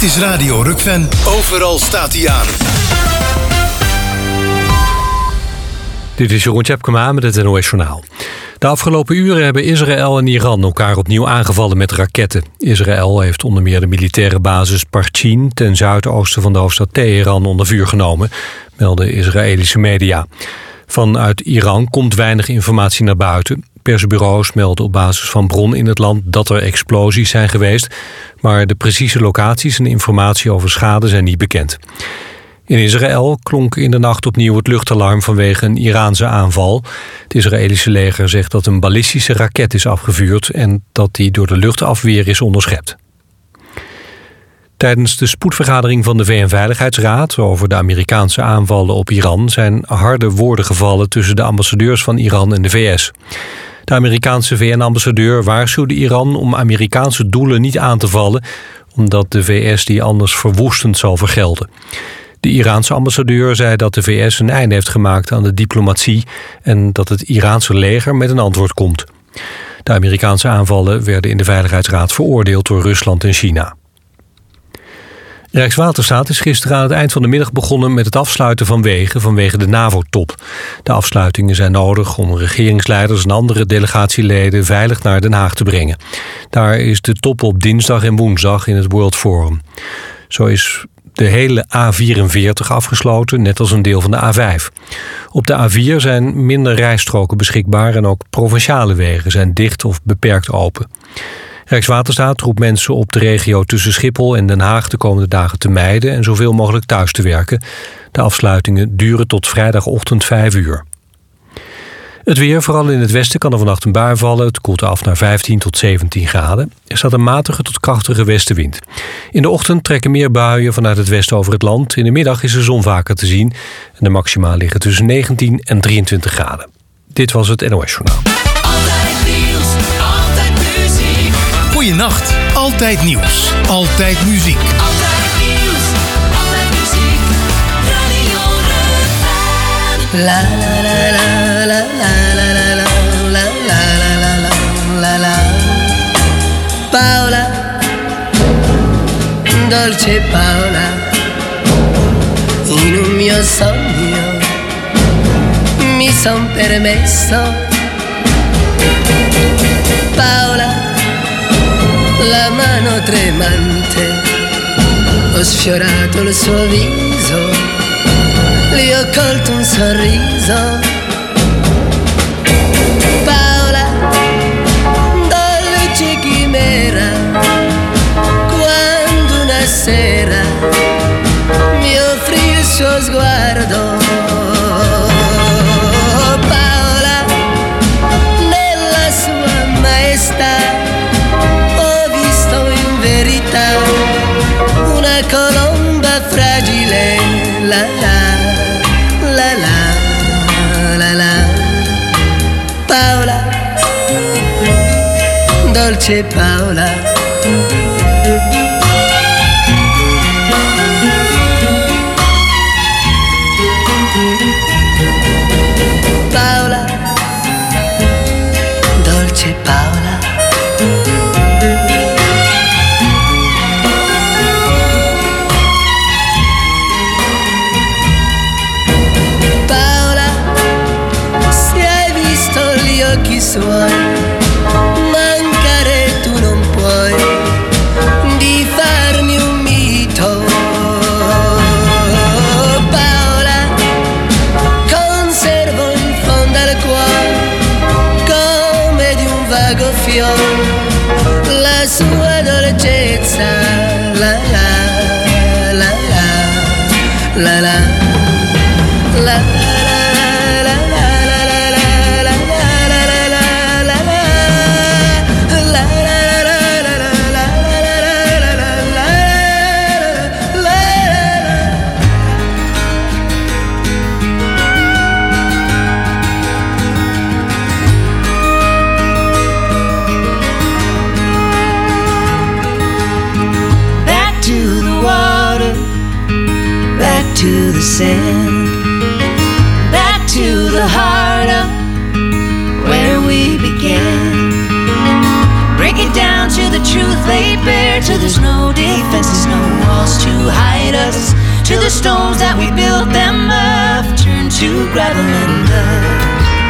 is Radio Rukven. Overal staat hij aan. Dit is Jeroen Tjepkema met het NOS Journaal. De afgelopen uren hebben Israël en Iran elkaar opnieuw aangevallen met raketten. Israël heeft onder meer de militaire basis Parchin ten zuidoosten van de hoofdstad Teheran onder vuur genomen, melden Israëlische media. Vanuit Iran komt weinig informatie naar buiten. Persbureaus melden op basis van bron in het land dat er explosies zijn geweest, maar de precieze locaties en informatie over schade zijn niet bekend. In Israël klonk in de nacht opnieuw het luchtalarm vanwege een Iraanse aanval. Het Israëlische leger zegt dat een ballistische raket is afgevuurd en dat die door de luchtafweer is onderschept. Tijdens de spoedvergadering van de VN-veiligheidsraad over de Amerikaanse aanvallen op Iran zijn harde woorden gevallen tussen de ambassadeurs van Iran en de VS. De Amerikaanse VN-ambassadeur waarschuwde Iran om Amerikaanse doelen niet aan te vallen, omdat de VS die anders verwoestend zal vergelden. De Iraanse ambassadeur zei dat de VS een einde heeft gemaakt aan de diplomatie en dat het Iraanse leger met een antwoord komt. De Amerikaanse aanvallen werden in de Veiligheidsraad veroordeeld door Rusland en China. Rijkswaterstaat is gisteren aan het eind van de middag begonnen met het afsluiten van wegen vanwege de NAVO-top. De afsluitingen zijn nodig om regeringsleiders en andere delegatieleden veilig naar Den Haag te brengen. Daar is de top op dinsdag en woensdag in het World Forum. Zo is de hele A44 afgesloten, net als een deel van de A5. Op de A4 zijn minder rijstroken beschikbaar en ook provinciale wegen zijn dicht of beperkt open. Rijkswaterstaat roept mensen op de regio tussen Schiphol en Den Haag de komende dagen te mijden en zoveel mogelijk thuis te werken. De afsluitingen duren tot vrijdagochtend 5 uur. Het weer, vooral in het westen, kan er vannacht een bui vallen. Het koelt af naar 15 tot 17 graden. Er staat een matige tot krachtige westenwind. In de ochtend trekken meer buien vanuit het westen over het land. In de middag is de zon vaker te zien. En de maxima liggen tussen 19 en 23 graden. Dit was het NOS Journaal. Altijd nieuws, altijd muziek. Goeienacht, altijd nieuws, altijd muziek. Altijd nieuws, altijd muziek. Radio Rukven. La la la la la la la la la la la la la. Paola, dolce Paola, in un mio sogno mi son permesso. Paola, la mano tremante, ho sfiorato il suo viso, le ho colto un sorriso. Paola, dolce chimera, quando una sera mi offrì il suo sguardo. Paola, nella sua maestà ho visto in verità una colomba fragile, la la la la la la. Paola, dolce Paola. Paola, dolce Paola. Paola, se hai visto gli occhi suoi, mancare tu non puoi di farmi un mito. Paola, conservo in fondo al cuore come di un vago fiore la sua dolcezza, la la la la la la la. To the sand, back to the heart of where we began. Break it down to the truth laid bare, till there's no defenses, no wall. gravel and dust.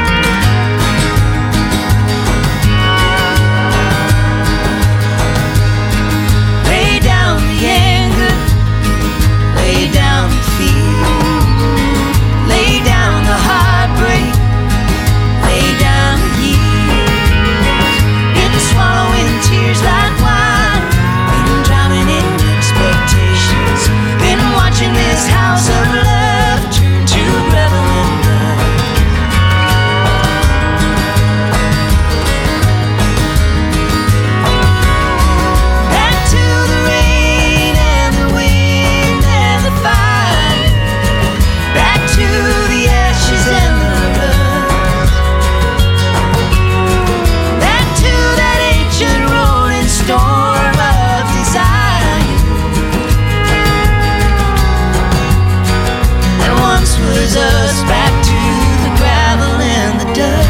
Lay down the anger, lay down the fear, lay down the heartbreak, lay down the years. Been swallowing tears like wine, been drowning in expectations, been watching this house of love turn to gravel and dust. Back to the rain and the wind and the fire, back to the ashes and the rust, back to that ancient rolling storm of desire that once was us, back to the gravel and the dust.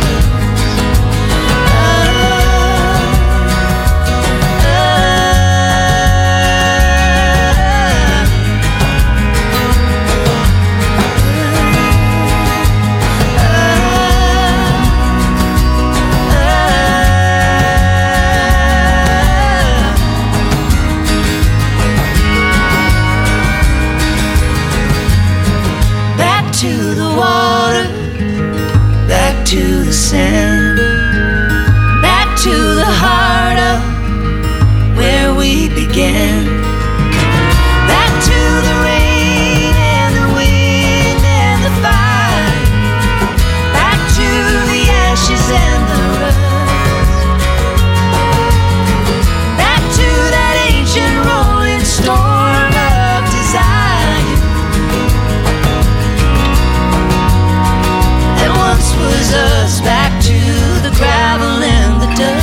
Back to the water, back to the sand, back to the heart of where we began. Back to the rain and the wind and the fire, back to the ashes and the rust, back to that ancient rolling storm of desire that once was us, back to the gravel and the dust.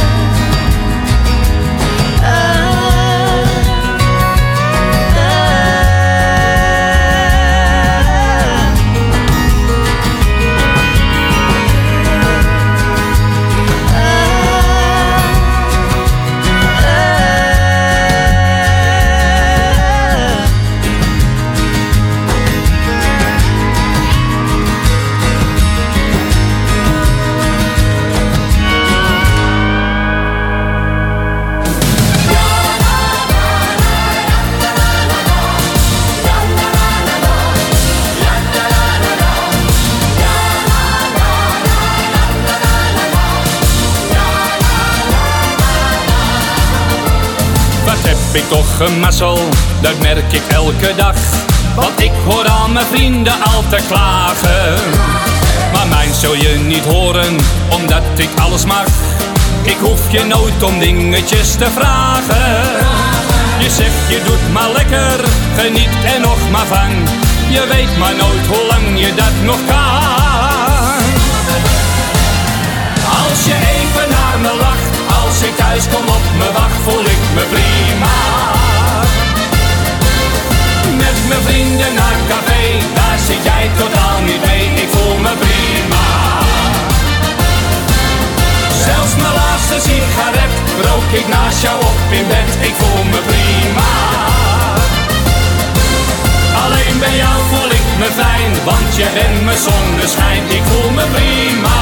Wat heb ik toch een mazzel, dat merk ik elke dag. Want ik hoor al mijn vrienden altijd klagen. Maar mij zul je niet horen, omdat ik alles mag. Ik hoef je nooit om dingetjes te vragen. Je zegt je doet maar lekker, geniet er nog maar van. Je weet maar nooit hoe lang je dat nog kan. Als je even naar me lacht, als ik thuis kom op mijn wacht, voel ik me prima. Met mijn vrienden naar café, daar zit jij totaal niet mee, ik voel me prima. Zelfs mijn laatste sigaret rook ik naast jou op in bed, ik voel me prima. Alleen bij jou voel ik me fijn, want je bent mijn zonneschijn, ik voel me prima.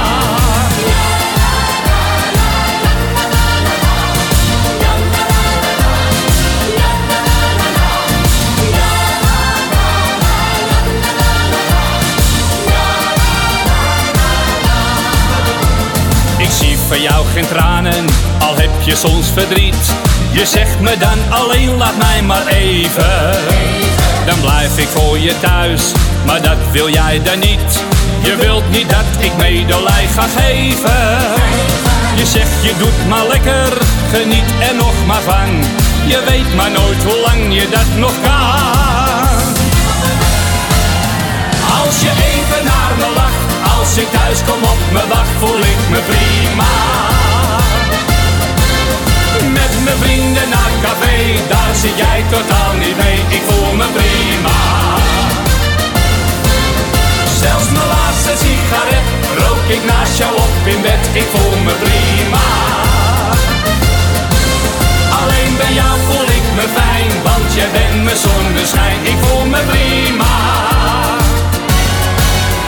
Ik zie voor jou geen tranen, al heb je soms verdriet. Je zegt me dan alleen laat mij maar even. Dan blijf ik voor je thuis, maar dat wil jij dan niet. Je wilt niet dat ik medelij ga geven. Je zegt je doet maar lekker, geniet er nog maar van. Je weet maar nooit hoe lang je dat nog kan. Als je even naar me lacht, als ik thuis kom op mijn wacht, voel ik me prima. Met mijn vrienden naar café, daar zit jij totaal niet mee, ik voel me prima. Zelfs mijn laatste sigaret rook ik naast jou op in bed, ik voel me prima. Alleen bij jou voel ik me fijn, want jij bent mijn zonneschijn, ik voel me prima.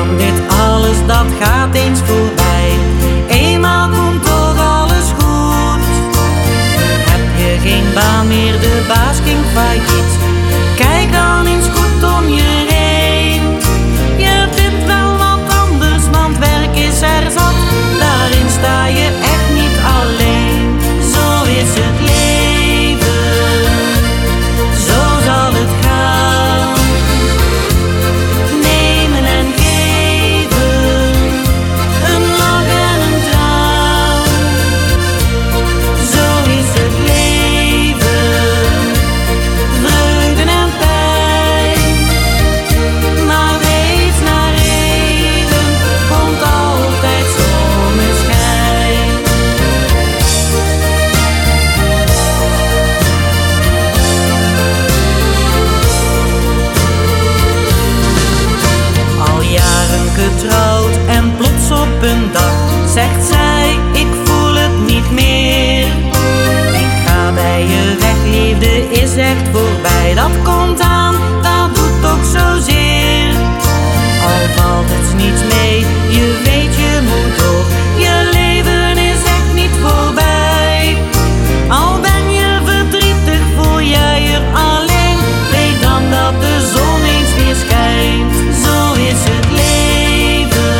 van dit alles, dat gaat eens voorbij. Eenmaal komt toch alles goed. Heb je geen baan meer, de baas ging failliet. Kijk dan eens goed om je heen. Je vindt wel wat anders, want werk is er zat. Daarin sta je echt niet alleen. Zo is het leven, zo zal het gaan. Nemen en geven, een lach en een traan. Zo is het leven, vreugde en pijn. Maar wees naar regen, komt altijd zonneschijn. Al jaren getrouwd en plots op een dag zegt zij, ik voel het niet meer. Ik ga bij je weg, liefde is echt voorbij. Dat komt aan, dat doet toch zozeer. Al valt het niet mee, je weet je moet door. Je leven is echt niet voorbij. Al ben je verdrietig, voel jij je alleen. Weet dan dat de zon eens weer schijnt. Zo is het leven,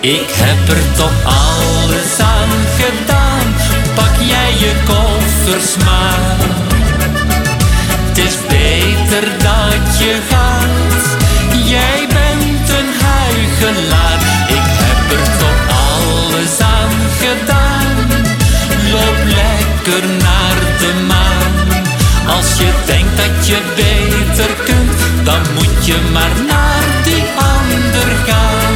Ik heb er toch alles aan gedaan, pak jij je koffers maar. Het is beter dat je gaat, jij bent een huichelaar. Ik heb er toch alles aan gedaan, loop lekker naar de maan. Als je denkt dat je beter kunt, dan moet je maar naar die ander gaan.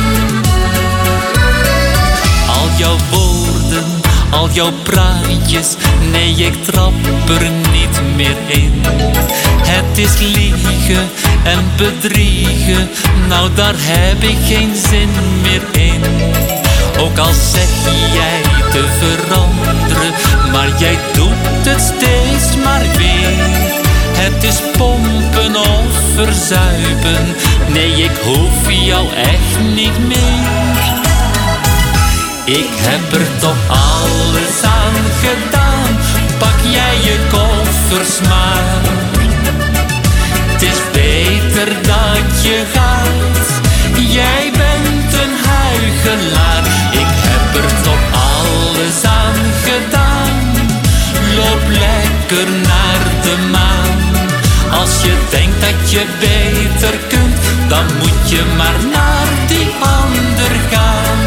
Al jouw woorden, al jouw praatjes, nee ik trap er niet meer in. Het is liegen en bedriegen, nou daar heb ik geen zin meer in. Ook al zeg jij te veranderen, maar jij doet het steeds maar weer. Het is pompen of verzuipen, nee ik hoef jou echt niet meer. Ik heb er toch alles aan gedaan, pak jij je koffers maar. Het is beter dat je gaat, jij bent een huichelaar. Ik heb er toch alles aan gedaan, loop lekker naar de maan. Als je denkt dat je beter kunt, dan moet je maar naar die ander gaan.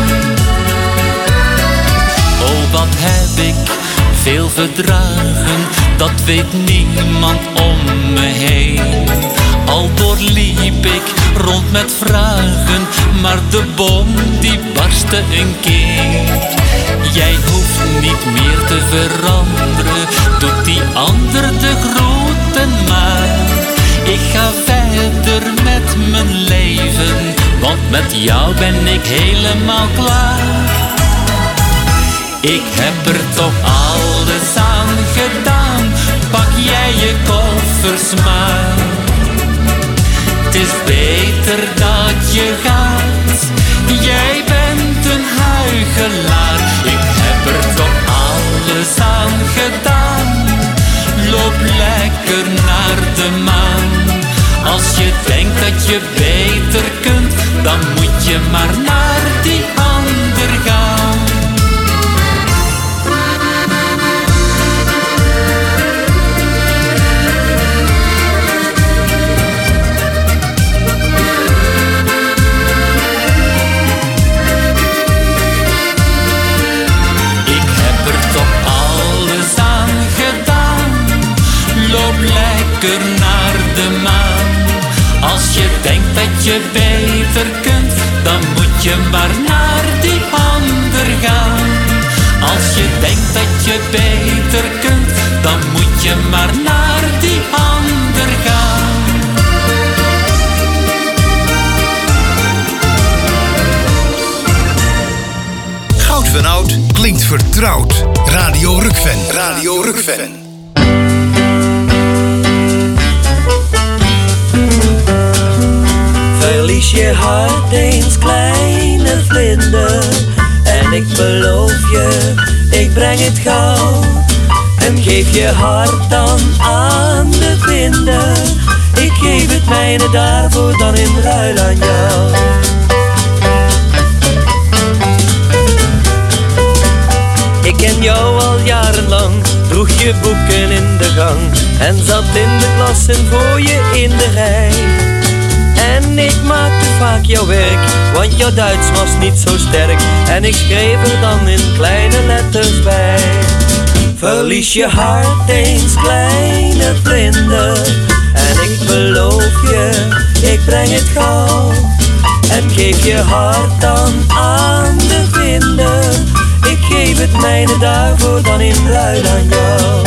Oh, wat heb ik veel verdragen, dat weet niemand om me heen. Al doorliep ik rond met vragen, maar de bom die barstte een keer. Jij hoeft niet meer te veranderen, doet die ander de groeten maar. Ik ga verder met mijn leven, want met jou ben ik helemaal klaar. Ik heb er toch alles aan gedaan, pak jij je koffers maar. Het is beter dat je gaat, jij bent een huichelaar. Ik heb er toch alles aan gedaan, loop lekker naar de maan. Als je denkt dat je beter kunt, dan moet je maar naar die ander gaan. Lekker naar de maan. Als je denkt dat je beter kunt, dan moet je maar naar die ander gaan. Als je denkt dat je beter kunt, dan moet je maar naar die ander gaan. Goud van Oud klinkt vertrouwd. Radio Rukven. Radio Rukven. Verlies je hart eens, kleine vlinder, en ik beloof je, ik breng het gauw. En geef je hart dan aan de vinder, ik geef het mijne daarvoor dan in ruil aan jou. Ik ken jou al jarenlang, droeg je boeken in de gang en zat in de klassen voor je in de rij. En ik maakte vaak jouw werk, want jouw Duits was niet zo sterk. En ik schreef er dan in kleine letters bij. Verlies je hart eens, kleine vlinder, en ik beloof je, ik breng het gauw. En geef je hart dan aan de vinder, ik geef het mijne daarvoor dan in ruil aan jou.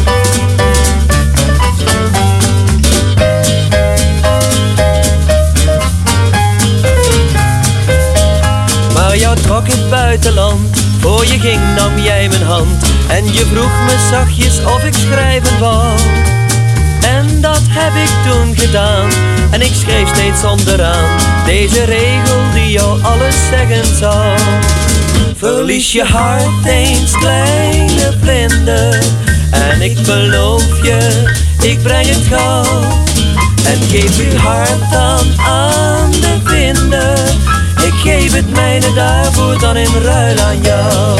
Maar jou trok het buitenland, voor je ging nam jij mijn hand. En je vroeg me zachtjes of ik schrijven wou. En dat heb ik toen gedaan, en ik schreef steeds onderaan deze regel die jou alles zeggen zou. Verlies je hart eens, kleine vlinder, en ik beloof je, ik breng het gauw. En geef je hart dan aan de vinder, ik geef geef het mijne daarvoor dan in ruil aan jou.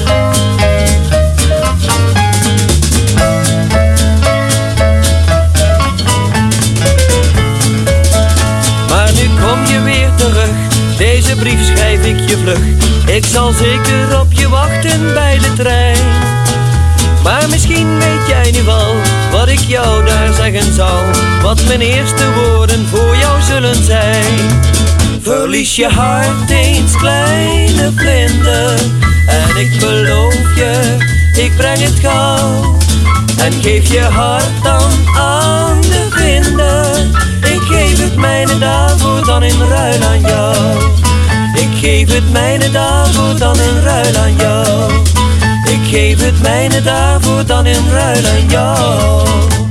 Maar nu kom je weer terug, deze brief schrijf ik je vlug. Ik zal zeker op je wachten bij de trein. Maar misschien weet jij nu al wat ik jou daar zeggen zal. Wat mijn eerste woorden voor jou zullen zijn. Verlies je hart eens, kleine vlinder. En ik beloof je, ik breng het gauw. En geef je hart dan aan de vinder. Ik geef het mijne daarvoor dan in ruil aan jou. Ik geef het mijne daarvoor dan in ruil aan jou. Ik geef het mijne daarvoor dan in ruil aan jou.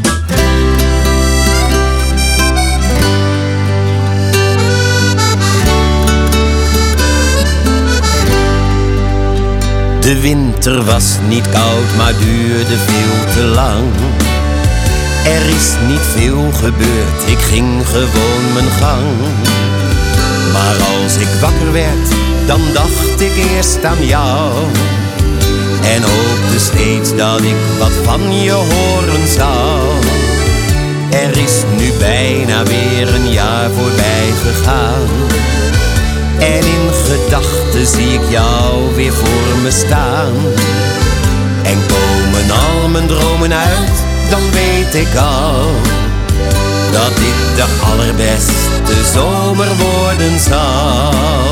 De winter was niet koud, maar duurde veel te lang. Er is niet veel gebeurd, ik ging gewoon mijn gang. Maar als ik wakker werd, dan dacht ik eerst aan jou. En hoopte steeds dat ik wat van je horen zou. Er is nu bijna weer een jaar voorbij gegaan. En in gedachten zie ik jou weer voor me staan. En komen al mijn dromen uit, dan weet ik al dat dit de allerbeste zomer worden zal.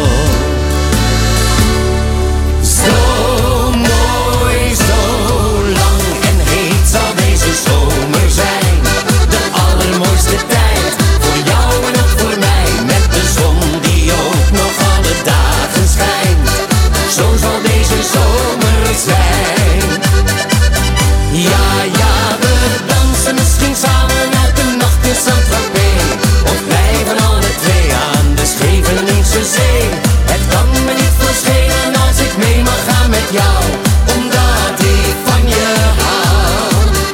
Zo mooi, zo lang en heet zal deze zomer zijn. De allermooiste tijd voor jou en ook voor mij. Met de zon die ook nog alle dagen schijnt. Zo zal deze zomer zijn. Ja, ja, we dansen misschien samen elke nacht in Saint-Tropez. Of blijven alle twee aan de Scheveningse zee. Het kan me niet verschelen als ik mee mag gaan met jou, omdat ik van je hou.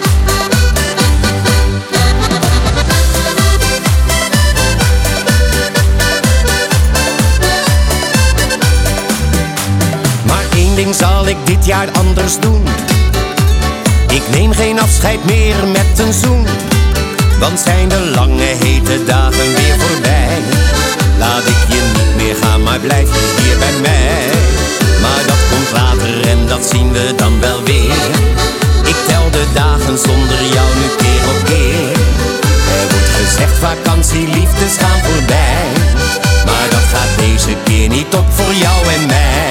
Maar één ding zal ik dit jaar anders doen. Ik neem geen afscheid meer met een zoen. Want zijn de lange hete dagen weer voorbij. Laat ik je niet meer gaan, maar blijf je hier bij mij. Maar dat komt later en dat zien we dan wel weer. Ik tel de dagen zonder jou nu keer op keer. Er wordt gezegd vakantie, liefdes gaan voorbij. Maar dat gaat deze keer niet op voor jou en mij.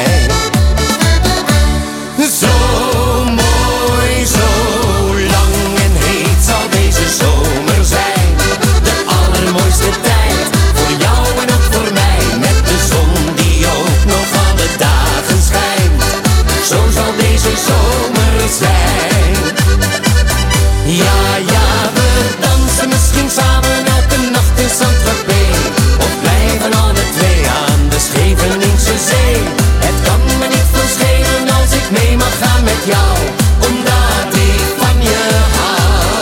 Zo mooi, zo lang en heet zal deze zomer zijn. De allermooiste tijd voor jou en ook voor mij. Met de zon die ook nog alle dagen schijnt. Zo zal deze zomer zijn. Ja, ja, we dansen misschien samen elke nacht in Saint-Tropez. Of blijven alle twee aan de Scheveningse zee. Het kan me niet verschelen als ik mee mag gaan met jou, omdat ik van je hou.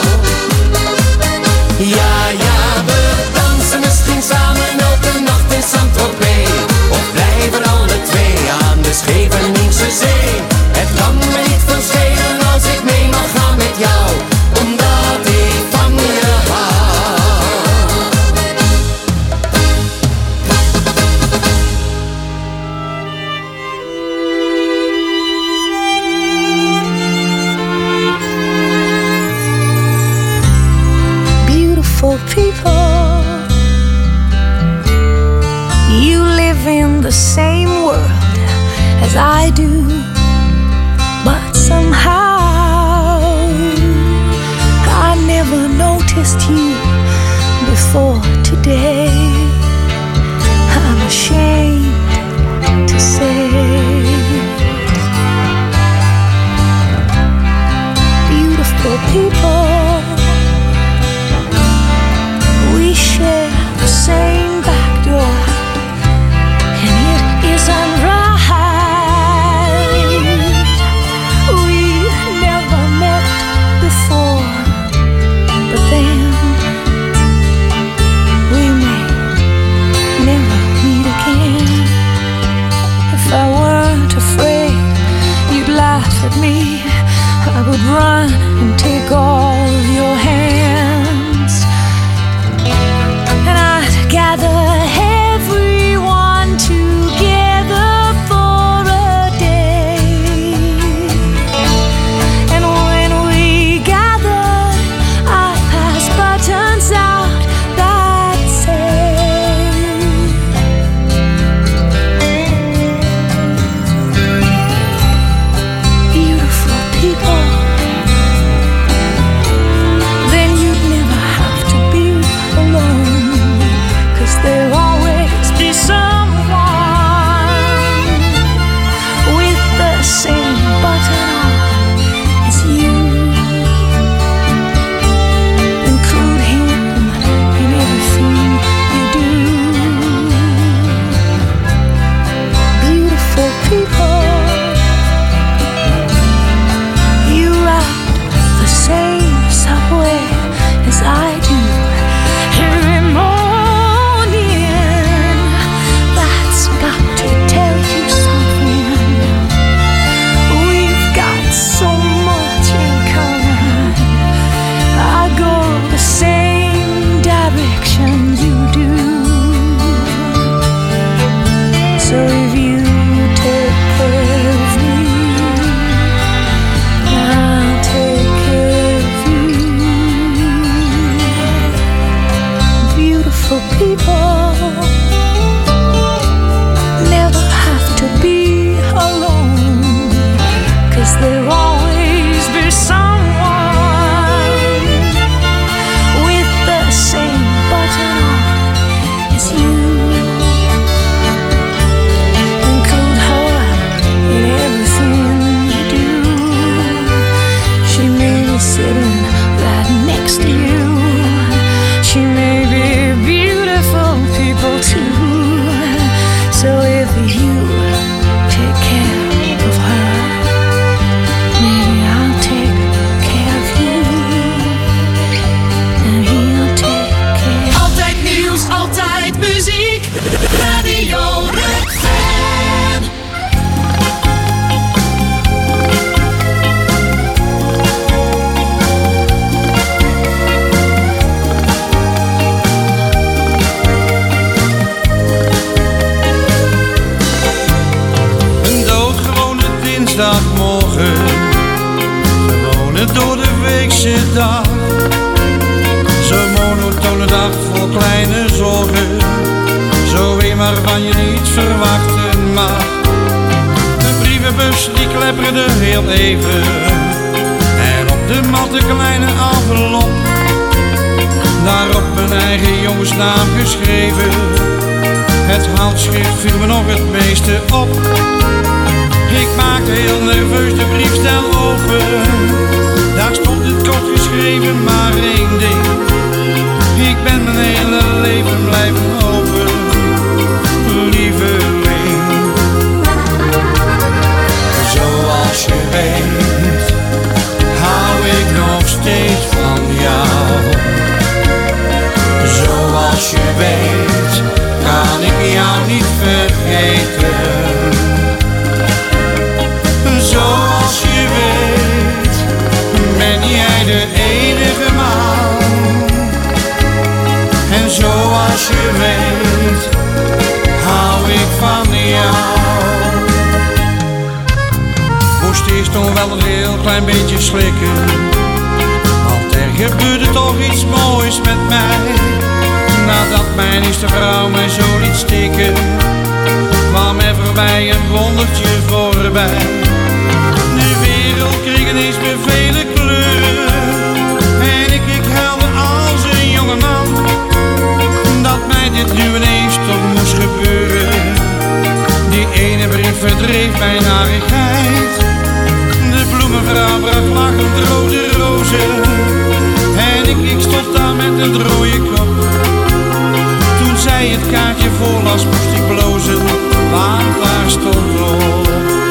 Ja, ja, we dansen misschien samen elke nacht in Saint-Tropez. Of blijven alle twee aan de Scheveningse zee. Het kan me niet verschelen als ik mee mag gaan met jou, omdat ik van je hou. Beautiful people, you live in the same world as I do, but somehow I never noticed you before today. I'm ashamed to say. Beautiful people, we share the same back door, and it isn't right. We never met before, but then we made Radio Rukven. Een doodgewone dinsdagmorgen, gewone door de weekse dag. Zo'n monotone dag vol kleine zorgen, zo een waarvan je niet verwachten mag. De brievenbus die klepperde heel even, en op de mat een kleine envelop, daarop mijn eigen jongensnaam geschreven. Het handschrift viel me nog het meeste op. Ik maakte heel nerveus de briefstel open, daar stond het kort geschreven maar één ding: ik ben mijn hele leven blijven hopen, lieveling. Zoals je weet, hou ik nog steeds van jou. Zoals je weet, kan ik jou niet vergeten. Zoals je weet, ben jij de enige man. En zoals je weet, hou ik van jou. Moest eerst nog wel een heel klein beetje slikken, want er gebeurde toch iets moois met mij. Nadat mijn eerste vrouw mij zo liet stikken, kwam er voorbij een wondertje voorbij. De wereld kreeg ineens weer vele kleuren, en ik huilde als een jonge man, dat mij dit nu ineens toch moest gebeuren. Die ene brief verdreef mijn narigheid, de bloemenvrouw bracht lachend rode rozen, en ik stond daar met een rode kop. Toen zij het kaartje voorlas moest ik blozen, want daar stond op: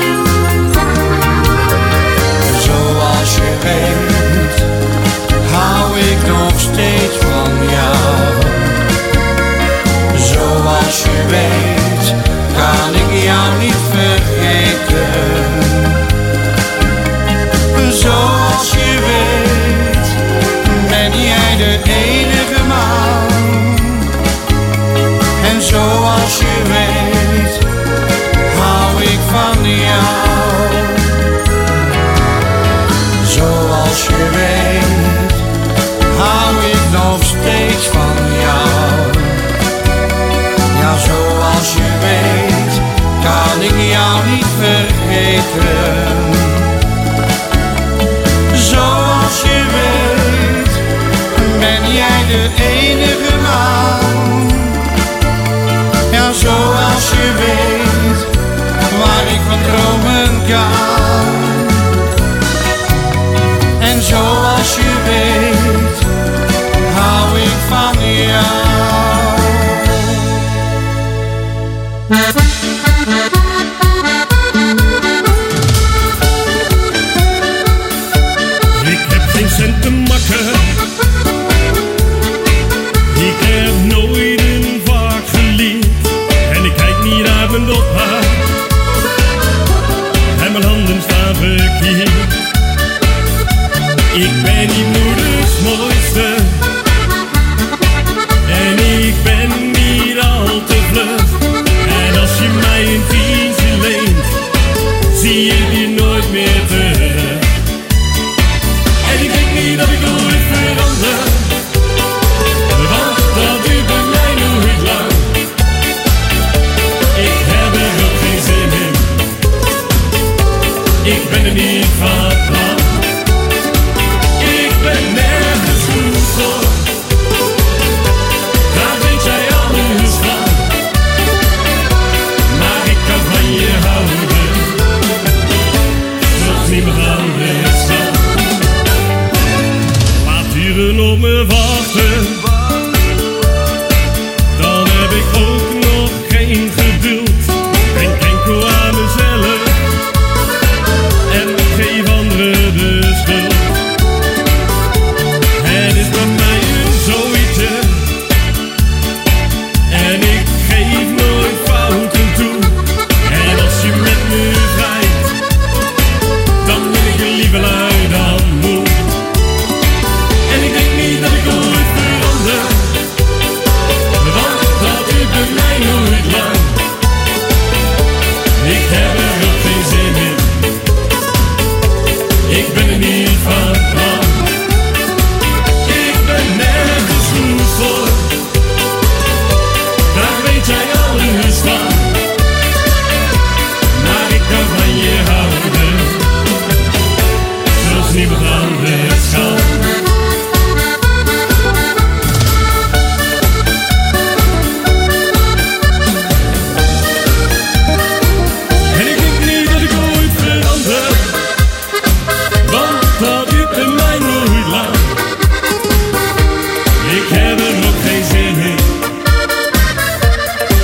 zoals je weet, hou ik nog steeds van jou. Zoals je weet, kan ik jou niet vergeten. Zoals je weet, ben jij de enige man. En zoals je weet, hou ik van jou. Zoals je weet, hou ik nog steeds van jou. Ja, zoals je weet, kan ik jou niet vergeten. Zoals je weet, ben jij de enige man. Ja, zoals je weet, waar ik van dromen kan. En zoals je weet, hou ik van jou. Ik heb geen cent te makken, ik heb nooit een vak geleerd, en ik kijk niet uit mijn dophaar, en mijn handen staan verkeerd. Ik ben niet moeders mooiste, en ik ben niet al te vlug, en als je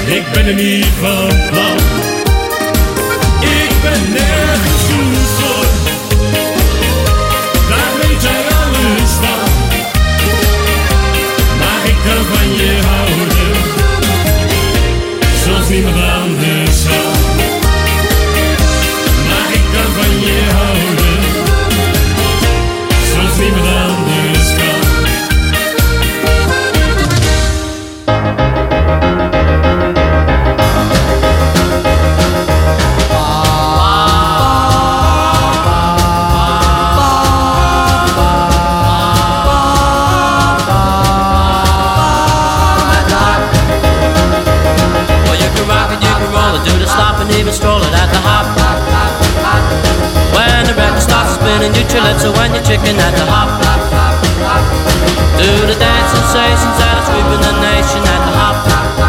ik ben er niet van plan. Ik ben nergens goed voor, daar weet jij alles van. Maar ik kan van je houden, zoals niemand anders kan. Maar ik kan van je houden, zoals niemand anders kan. Even strolling at the hop. When the record starts spinning, you calypso and your chicken at the hop. Do the dance sensations that are sweeping the nation at the hop.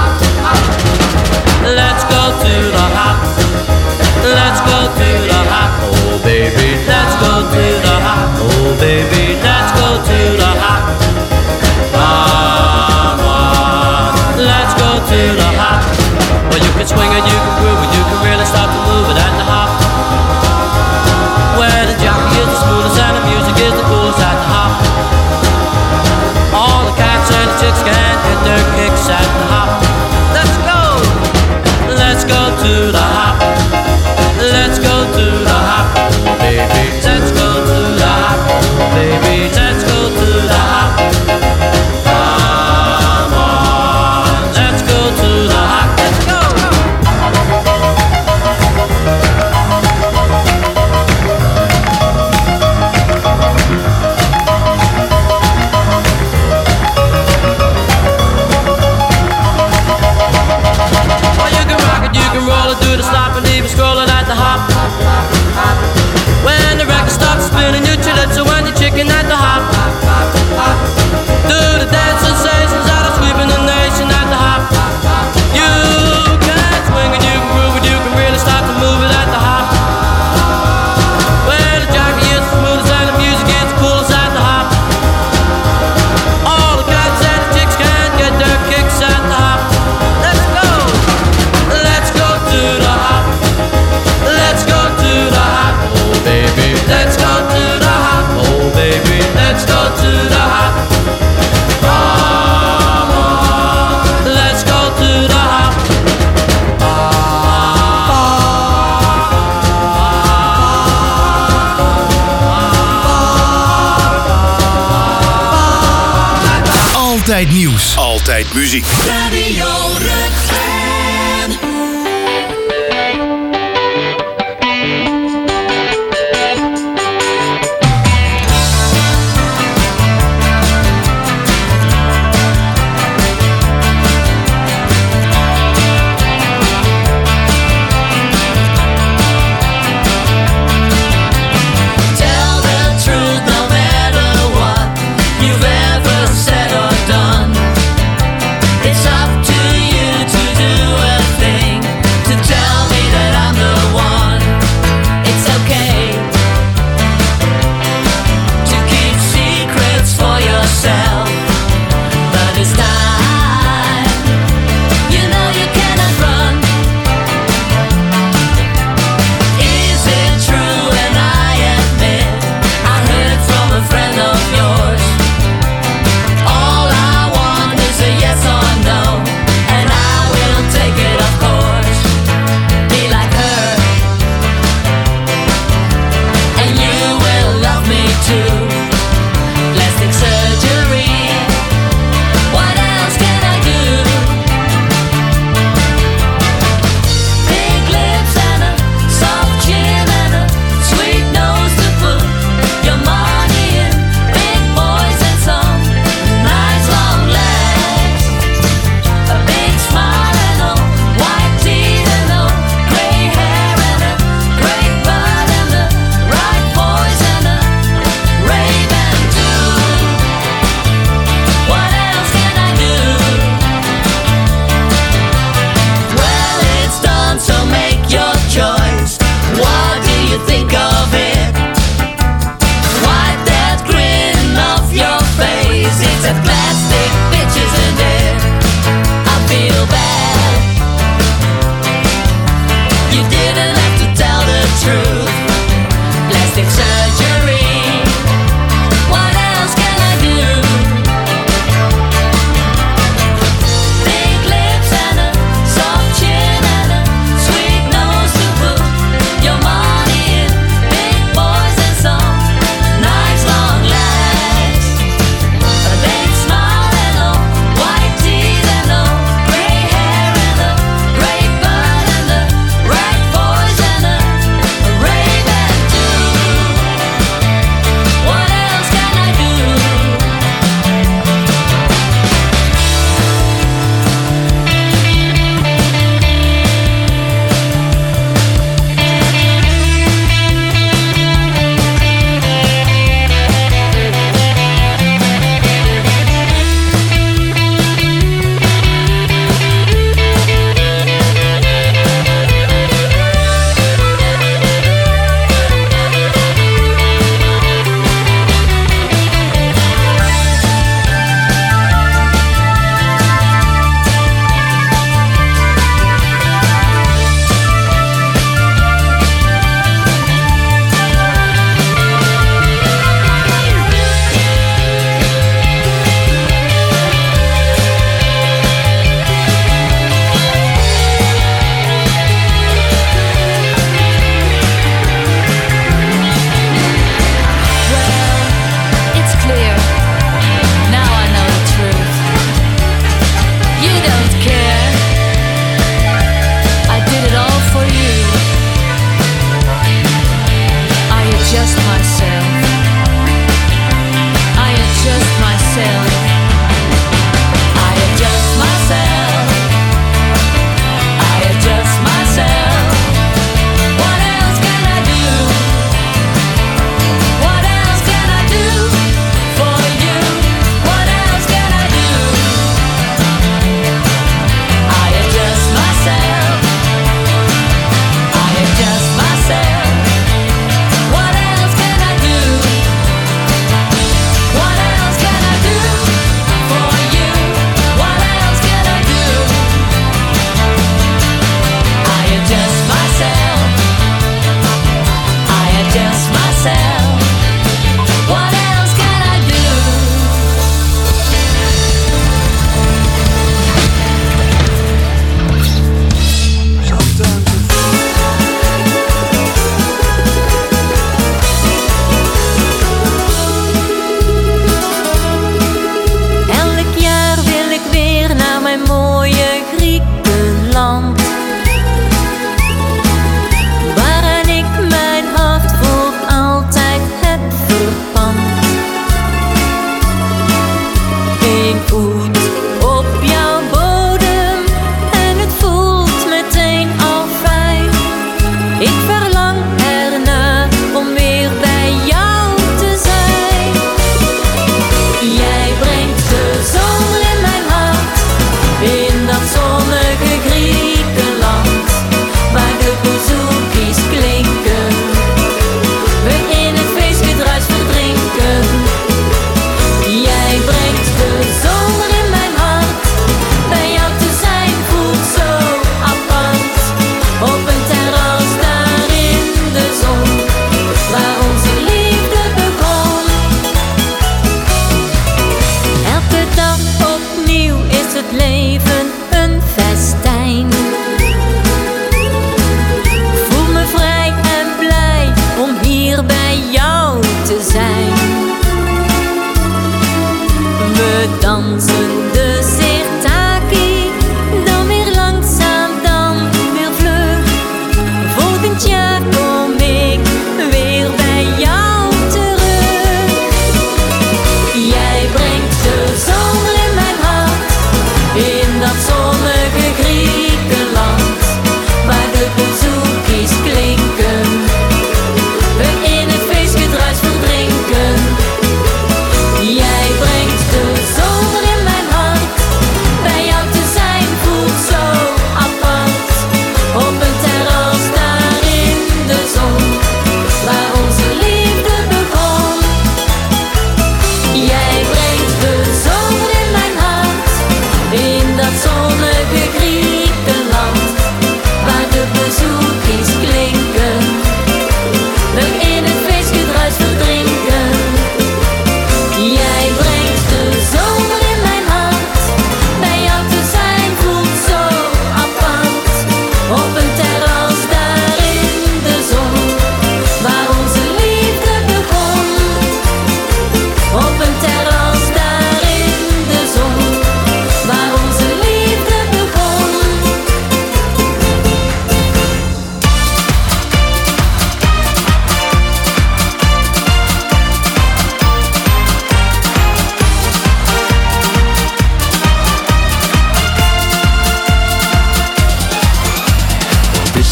Let's go to the hop. Let's go to the hop. Oh baby, let's go to the hop. Oh baby, let's go to the hop. Come on, let's go to the hop. Well, you can swing it, you can groove it, you can really start to move it at the hop. Where the jockey is the smoothest and the music is the coolest at the hop. All the cats and the chicks can get their kicks at the hop. Let's go! Let's go to the hop. Let's go to the hop, baby. Let's go to the hop, baby. Let's go to the hop. Come on, let's go to the hop. Let's go! Do the slop and even scrolling at the hop. When the record stops spinning, you calypso and your chicken at the hop. Do the dance sensations that are sweeping the nation at the hop. You can swing and you can groove and you can really start to move it at the hop. Where the jockey is the smoothest and the music is the coolest at the hop. All the cats and the chicks can get their kicks at the hop. Let's go! Let's go to the hop. Let's go to the hop. Oh baby, let's go to the hop. Oh baby, let's go to the hop. Come on, let's go to the hop. Altijd nieuws, altijd muziek. Radio Rukven. Tell the truth no matter what you've ever said or done. It's up to you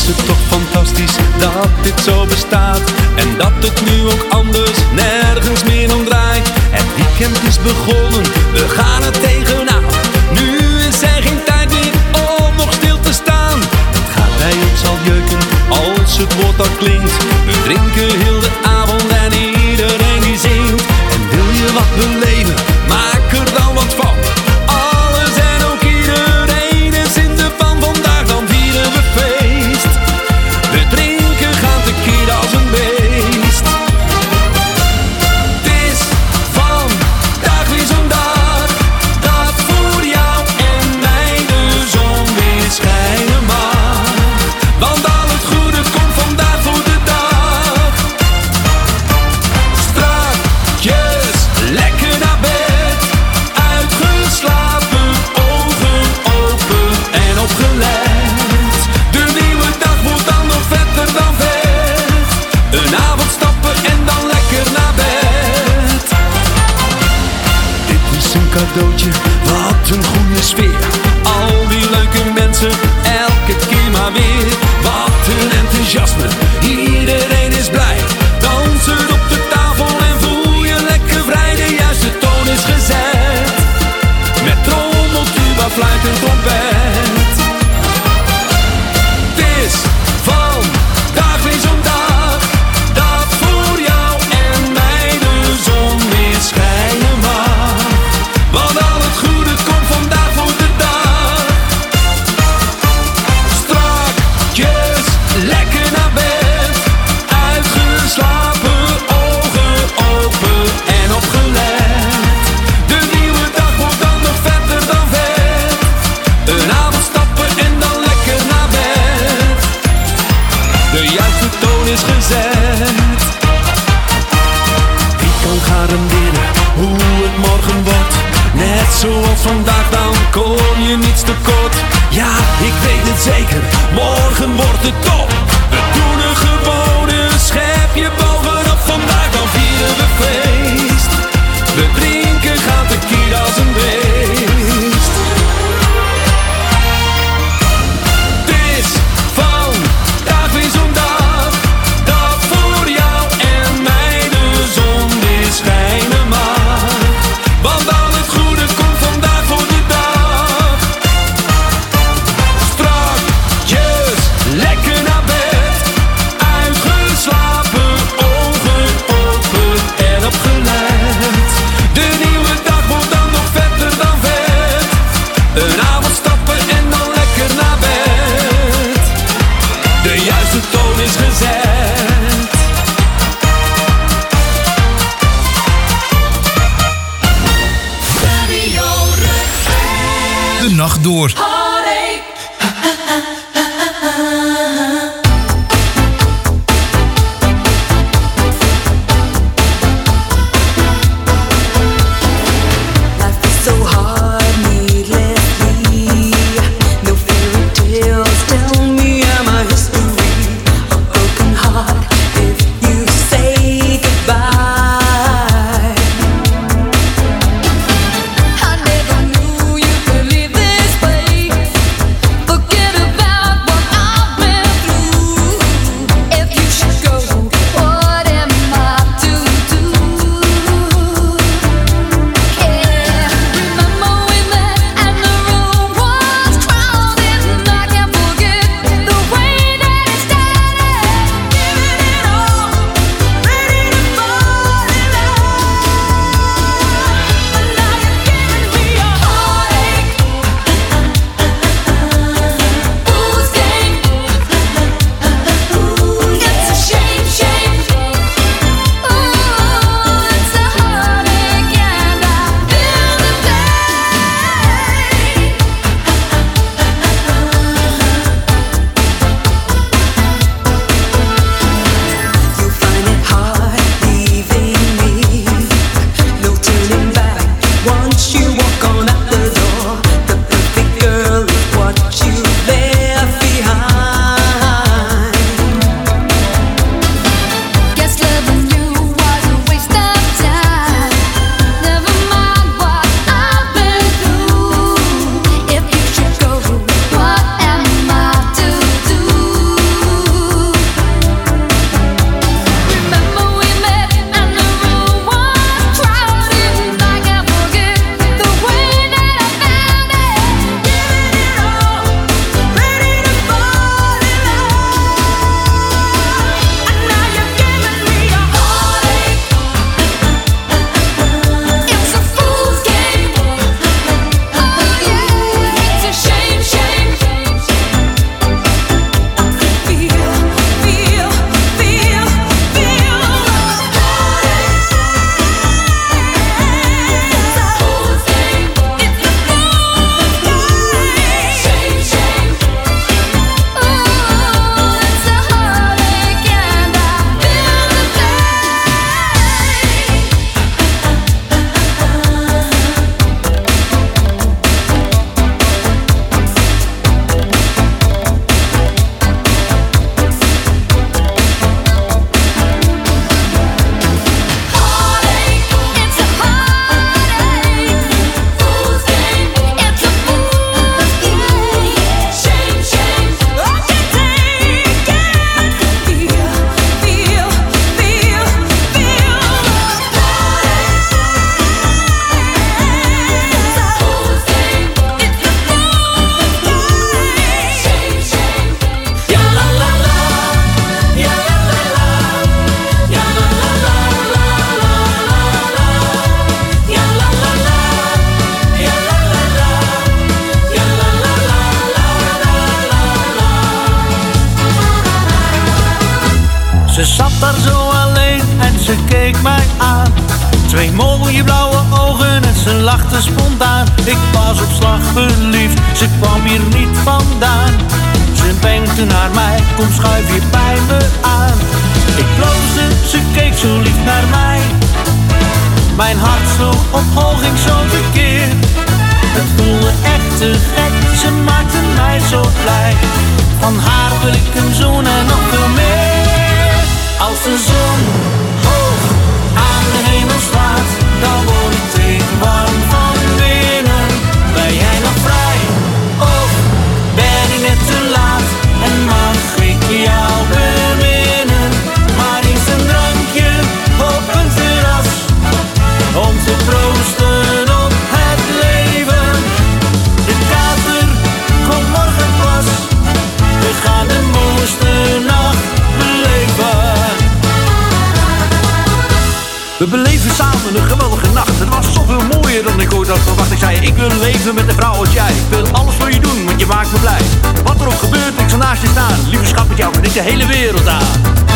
het toch fantastisch dat dit zo bestaat. En dat het nu ook anders nergens meer om draait. Het weekend is begonnen, we gaan er tegenaan. Nu is er geen tijd meer om nog stil te staan. Het gaat bij ons al jeuken als het woord al klinkt. We drinken heel de avond en iedereen die zingt. En wil je wat beleven, maak er dan wat van. Alles en ook iedereen is in de van. Vandaag dan vieren we feest. We drinken gaan tekeer als een beest. Het is vandaag weer zo'n dag dat voor jou en mij de zon weer schijnen mag. Want al het goede komt vandaag voor de dag. Strakjes lekker naar bed, uitgeslapen, ogen open en opgelet. De nieuwe dag wordt dan nog vetter dan vet. Een avond stappen en dan lekker naar bed. Dit is een cadeautje, wat een goede sfeer. Al die leuke mensen, elke keer maar weer. Wat een enthousiasme, iedereen is blij. Dansen op de tafel en voel je lekker vrij. De juiste toon is gezet, met trommel, tuba, fluit en trompet. Het is vandaag weer zo'n dag dat voor jou en mij de zon weer schijnen mag. Want al het goede komt vandaag voor de dag. Strakjes lekker naar bed, uitgeslapen, ogen open en opgelet. De nieuwe dag wordt dan nog vetter dan vet. Een avond stappen en dan lekker naar bed. De juiste toon is gezet. Wie kan garanderen hoe het morgen wordt? Net zoals vandaag, dan kom je niets tekort. Ja, ik weet het zeker, morgen wordt het top. We doen een gewone schepje bovenop. Vandaag dan vieren we feest. We drinken gaan tekeer als een beest. Het is vandaag weer zo'n dag dat voor jou en mij de zon weer schijnen mag. Want al het goede komt vandaag voor de dag. Strakjes lekker naar bed, Ze zat daar zo alleen en ze keek mij aan. 2 mooie blauwe ogen en ze lachte spontaan. Ik was op slag verliefd, ze kwam hier niet vandaan. Ze wenkte naar mij, kom schuif hier bij me aan. Ik bloosde, ze keek zo lief naar mij. Mijn hart sloeg omhoog, ging zo tekeer. Het voelde echt te gek, ze maakte mij zo blij. Van haar wil ik een zoen en nog veel meer. Als de zon hoog aan de hemel staat, dan word ik tegenwarm van binnen. Ben jij nog vrij, of ben ik net te laat? En mag ik jou beminnen? Maar is een drankje op een terras, om te proosten op het leven. De kater komt morgen pas, we gaan de mooiste nacht beleven. We beleven samen een geweldige nacht. Het was zoveel mooier dan ik ooit had verwacht. Ik zei, ik wil leven met een vrouw als jij. Ik wil alles voor je doen, want je maakt me blij. Wat er ook gebeurt, ik zal naast je staan. Lieve schat, met jou kan ik de hele wereld aan.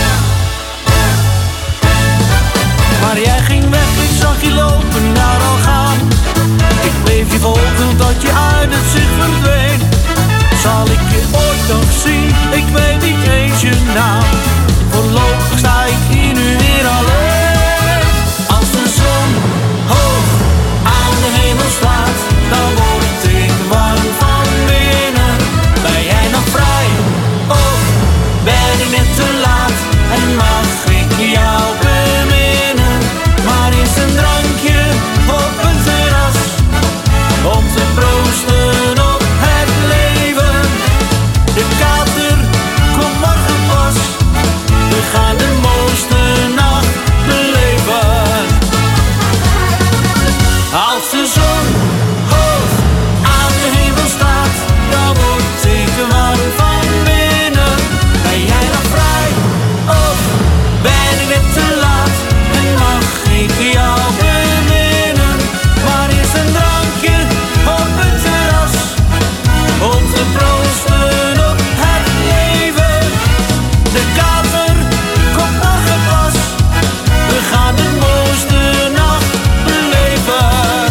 Maar jij ging weg, ik zag je lopen, naar al gaan. Ik bleef je volgen tot je uit het zicht verdween. Zal ik je ooit nog zien? Ik weet niet eens je naam. Voorlopig sta ik hier nu weer alleen. Als de zon hoog aan de hemel staat, dan word ik tegenwarm van binnen. Ben jij nog vrij, of ben ik net te laat? En mag ik jou beminnen? Maar is een drankje op een terras, om te proosten op het leven. De kater komt morgen pas, we gaan de mooiste nacht beleven. Als de zon hoog aan de hemel staat, dan word ik tegenwarm van binnen. Ben jij nog vrij, of ben ik net te laat? En mag ik jou beminnen? Maar is een drankje op het terras, om te proosten op het leven. De kater komt morgen pas, we gaan de mooiste nacht beleven.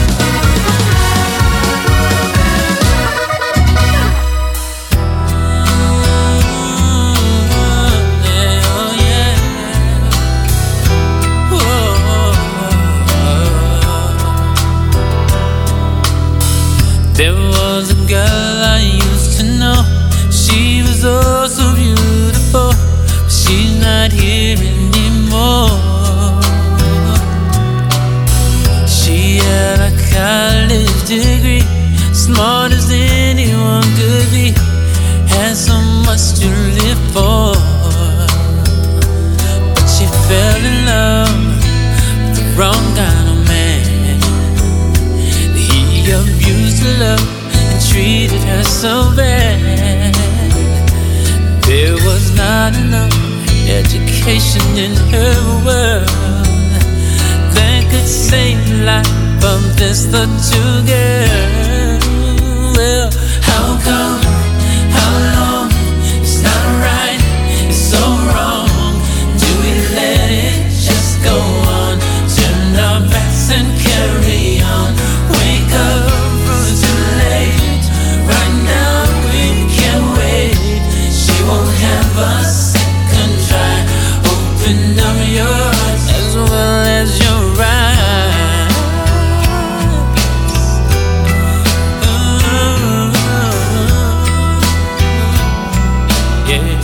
There was a girl I used to know. She was oh so beautiful, but she's not here anymore. She had a college degree, smart as anyone could be, had so much to live for. But she fell in love with the wrong kind of man. He abused her love and treated her so bad. There was not enough education in her world that could save the life of this little girl. Well, how come, how long, it's not right, it's so wrong. Do we let it just go on? Turn our backs and carry on. Wake up, it's too late. Right now we can't wait. She won't have a second try. Open up your heart as well as your eyes. Yeah.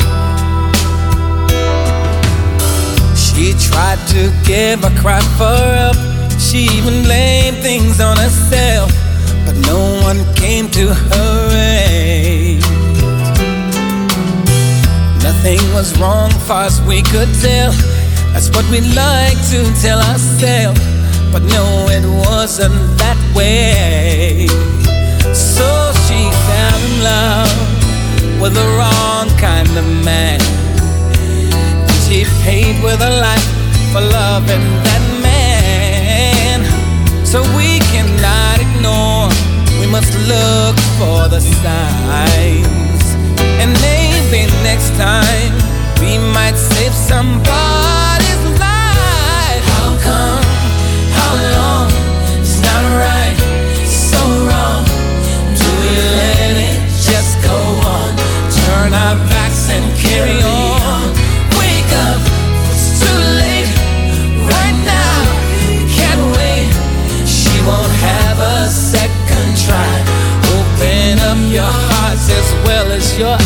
She tried to give a cry for help. She even blamed things on herself, but no one came to her aid. Nothing was wrong far as we could tell. That's what we like to tell ourselves, but no, it wasn't that way. So she fell in love with the wrong kind of man. She paid with her life for loving that man. So we cannot ignore, we must look for the signs.